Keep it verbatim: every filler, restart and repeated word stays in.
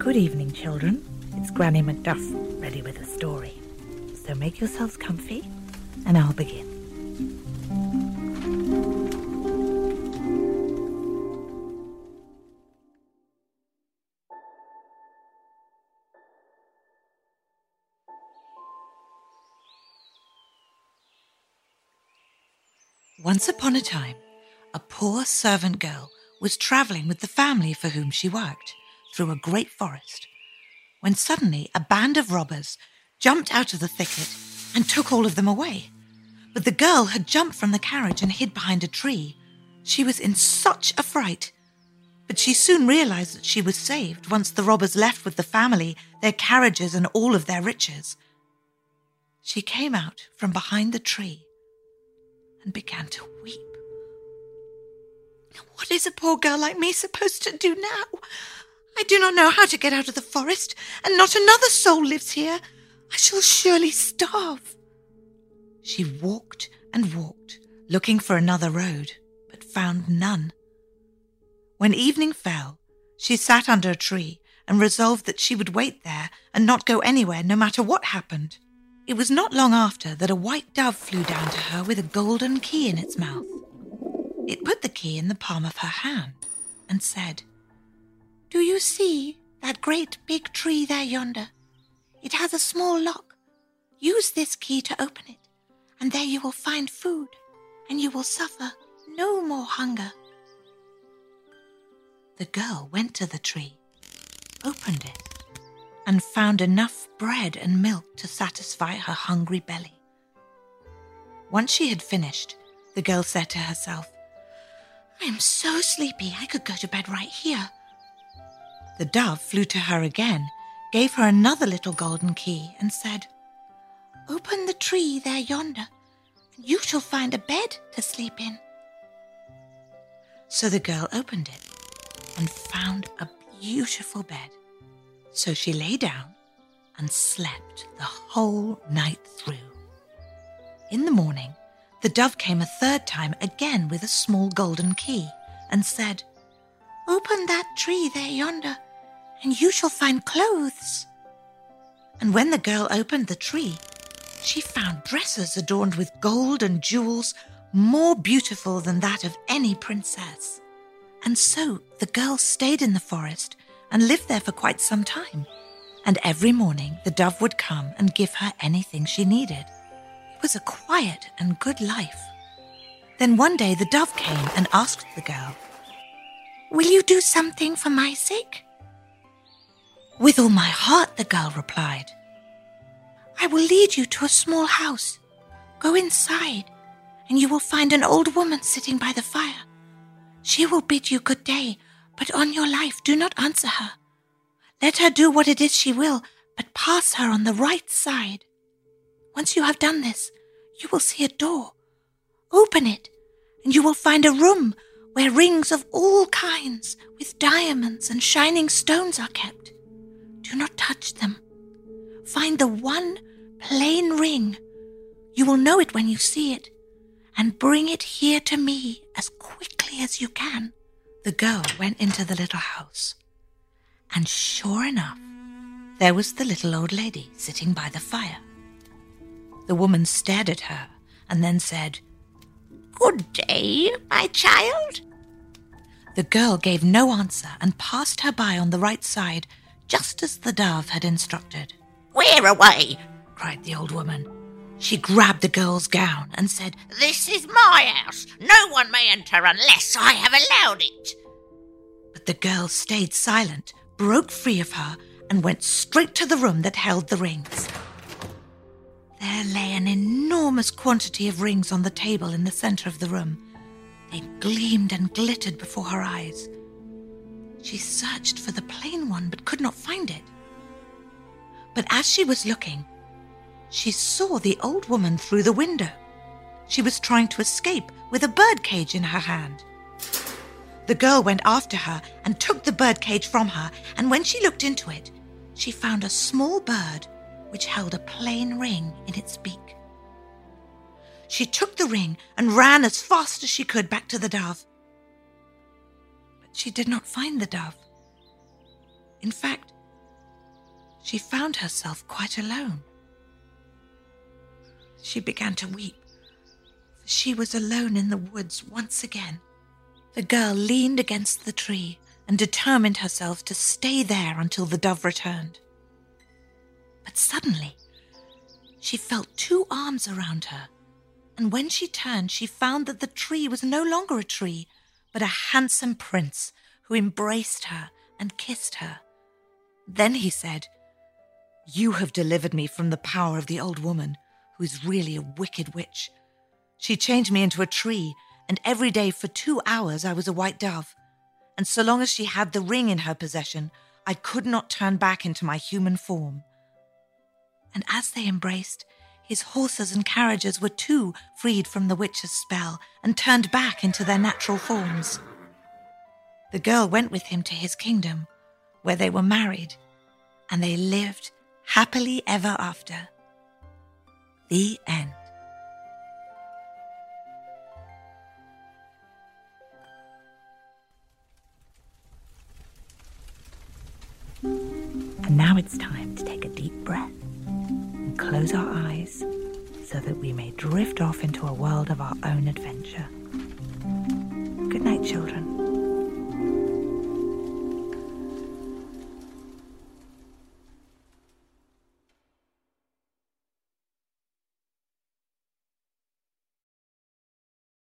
Good evening, children. It's Granny Macduff, ready with a story. So make yourselves comfy, and I'll begin. Once upon a time, a poor servant girl was travelling with the family for whom she worked through a great forest, when suddenly a band of robbers jumped out of the thicket and took all of them away. But the girl had jumped from the carriage and hid behind a tree. She was in such a fright, but she soon realized that she was saved once the robbers left with the family, their carriages and all of their riches. She came out from behind the tree and began to weep. What is a poor girl like me supposed to do now? I do not know how to get out of the forest, and not another soul lives here. I shall surely starve. She walked and walked, looking for another road, but found none. When evening fell, she sat under a tree and resolved that she would wait there and not go anywhere no matter what happened. It was not long after that a white dove flew down to her with a golden key in its mouth. It put the key in the palm of her hand and said, "Do you see that great big tree there yonder? It has a small lock. Use this key to open it, and there you will find food, and you will suffer no more hunger." The girl went to the tree, opened it, and found enough bread and milk to satisfy her hungry belly. Once she had finished, the girl said to herself, "I am so sleepy I could go to bed right here." The dove flew to her again, gave her another little golden key, and said, "Open the tree there yonder, and you shall find a bed to sleep in." So the girl opened it and found a beautiful bed. So she lay down and slept the whole night through. In the morning, the dove came a third time again with a small golden key and said, "Open that tree there yonder, and you shall find clothes." And when the girl opened the tree, she found dresses adorned with gold and jewels more beautiful than that of any princess. And so the girl stayed in the forest and lived there for quite some time. And every morning the dove would come and give her anything she needed. It was a quiet and good life. Then one day the dove came and asked the girl, "Will you do something for my sake?" "With all my heart," the girl replied. "I will lead you to a small house. Go inside, and you will find an old woman sitting by the fire. She will bid you good day, but on your life do not answer her. Let her do what it is she will, but pass her on the right side. Once you have done this, you will see a door. Open it, and you will find a room where rings of all kinds with diamonds and shining stones are kept. Do not touch them. Find the one plain ring. You will know it when you see it, and bring it here to me as quickly as you can." The girl went into the little house, and sure enough, there was the little old lady sitting by the fire. The woman stared at her and then said, "Good day, my child." The girl gave no answer and passed her by on the right side, just as the dove had instructed. "Where away?" cried the old woman. She grabbed the girl's gown and said, "This is my house. No one may enter unless I have allowed it." But the girl stayed silent, broke free of her, and went straight to the room that held the rings. There lay an enormous quantity of rings on the table in the center of the room. They gleamed and glittered before her eyes. She searched for the plain one but could not find it. But as she was looking, she saw the old woman through the window. She was trying to escape with a birdcage in her hand. The girl went after her and took the birdcage from her, and when she looked into it, she found a small bird which held a plain ring in its beak. She took the ring and ran as fast as she could back to the dove. But she did not find the dove. In fact, she found herself quite alone. She began to weep, for she was alone in the woods once again. The girl leaned against the tree and determined herself to stay there until the dove returned. But suddenly, she felt two arms around her, and when she turned, she found that the tree was no longer a tree, but a handsome prince who embraced her and kissed her. Then he said, "You have delivered me from the power of the old woman, who is really a wicked witch. She changed me into a tree, and every day for two hours I was a white dove. And so long as she had the ring in her possession, I could not turn back into my human form." And as they embraced, his horses and carriages were too freed from the witch's spell and turned back into their natural forms. The girl went with him to his kingdom, where they were married, and they lived happily ever after. The end. And now it's time to take a deep breath and close our eyes so that we may drift off into a world of our own adventure. Good night, children.